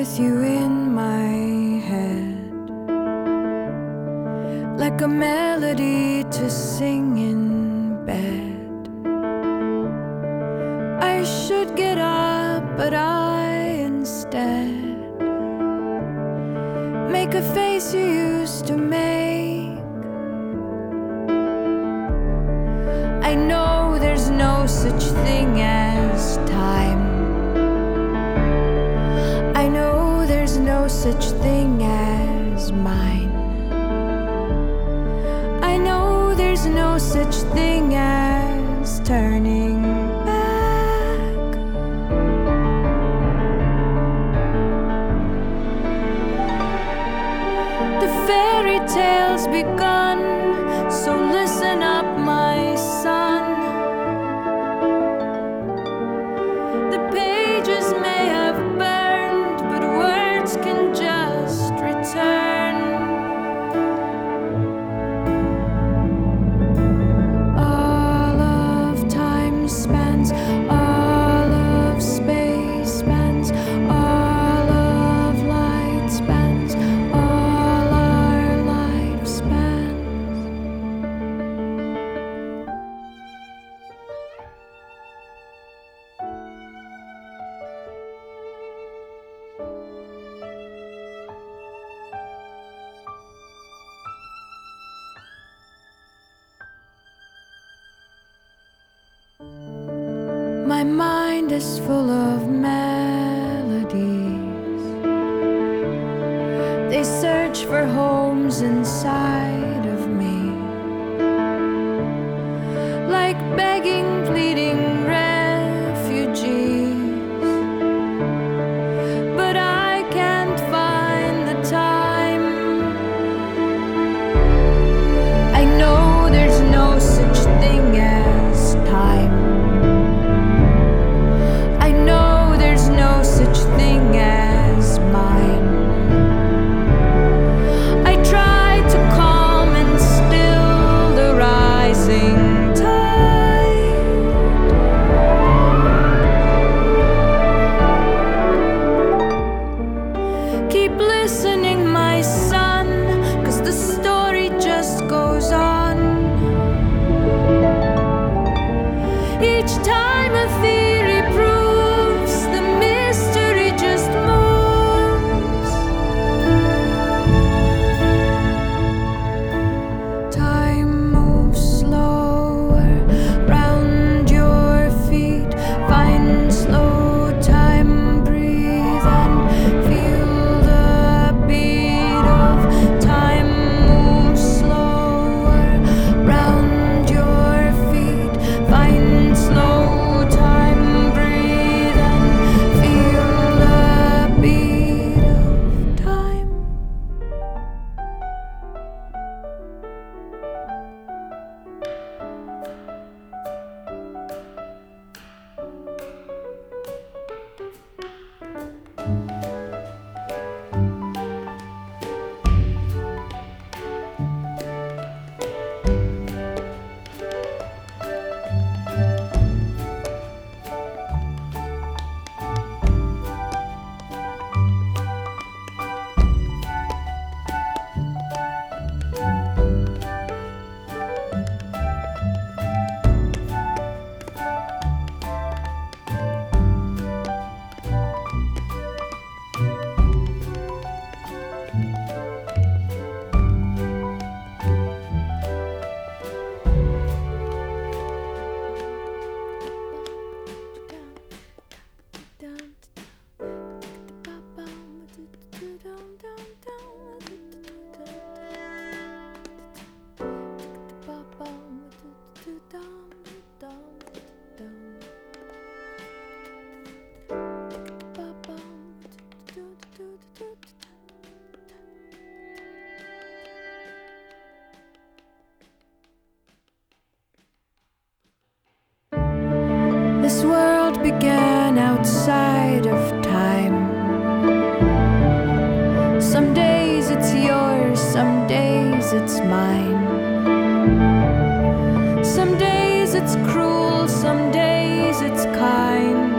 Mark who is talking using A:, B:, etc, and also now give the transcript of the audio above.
A: with you in my head, like a melody to sing in bed. I should get up, but I instead make a face you used to make. I know there's no such thing as time. I know there's no such thing as mine. I know there's no such thing as turning back. The fairy tale's begun, so listen up, my son. The pages may have burned, but words can just return. All of time spans, all of space spans, all of light spans, all our lifespans. My mind is full of melodies. They search for homes inside of me, like begging, pleading refugees. But I can't find the time. I know there's no such thing as time. I know there's no such thing as mine. I try to calm and still the rising tide. Keep listening, my son, 'cause the story just goes on. Each time a theory proves, the mystery just moves. Time moves slower round your feet. Find slow time, breathe and feel the beat of time. Moves slower round your feet. Find slow time, breathe and feel the beat of time. This world began outside of time. Some days it's yours, some days it's mine. Some days it's cruel, some days it's kind.